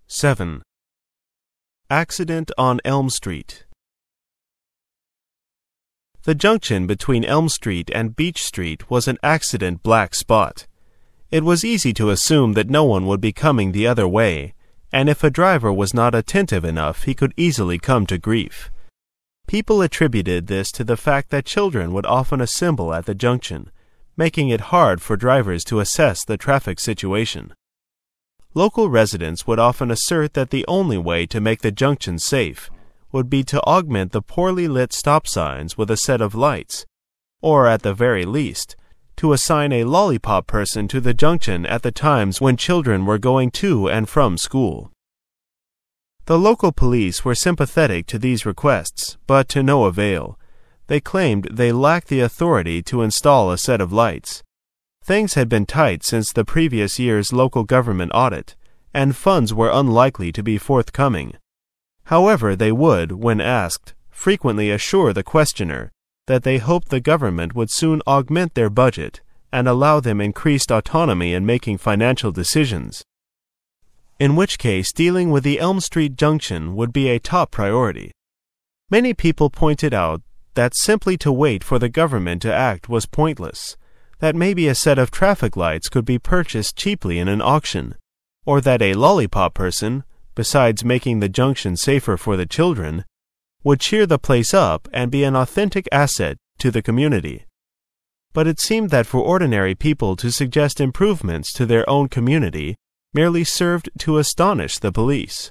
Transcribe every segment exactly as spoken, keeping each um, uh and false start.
seven. Accident on Elm Street. The junction between Elm Street and Beach Street was an accident black spot. It was easy to assume that no one would be coming the other way, and if a driver was not attentive enough, he could easily come to grief. People attributed this to the fact that children would often assemble at the junction, making it hard for drivers to assess the traffic situation. Local residents would often assert that the only way to make the junction safe would be to augment the poorly lit stop signs with a set of lights, or at the very least, to assign a lollipop person to the junction at the times when children were going to and from school. The local police were sympathetic to these requests, but to no avail. They claimed they lacked the authority to install a set of lights. Things had been tight since the previous year's local government audit, and funds were unlikely to be forthcoming. However, they would, when asked, frequently assure the questioner that they hoped the government would soon augment their budget and allow them increased autonomy in making financial decisions, in which case dealing with the Elm Street junction would be a top priority. Many people pointed out that simply to wait for the government to act was pointless, that maybe a set of traffic lights could be purchased cheaply in an auction, or that a lollipop person, besides making the junction safer for the children, would cheer the place up and be an authentic asset to the community. But it seemed that for ordinary people to suggest improvements to their own community merely served to astonish the police.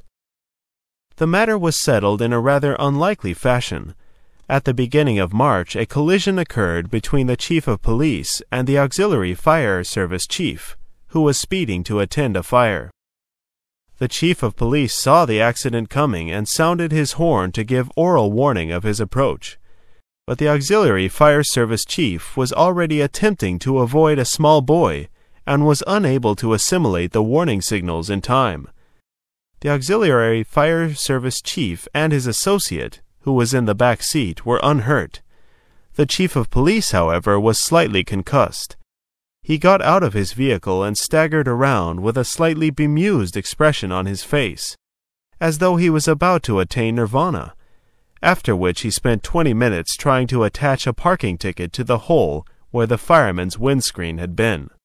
The matter was settled in a rather unlikely fashion. At the beginning of March, a collision occurred between the chief of police and the auxiliary fire service chief, who was speeding to attend a fire. The chief of police saw the accident coming and sounded his horn to give oral warning of his approach. But the auxiliary fire service chief was already attempting to avoid a small boy and was unable to assimilate the warning signals in time. The auxiliary fire service chief and his associate, who was in the back seat, were unhurt. The chief of police, however, was slightly concussed. He got out of his vehicle and staggered around with a slightly bemused expression on his face, as though he was about to attain nirvana, after which he spent twenty minutes trying to attach a parking ticket to the hole where the fireman's windscreen had been.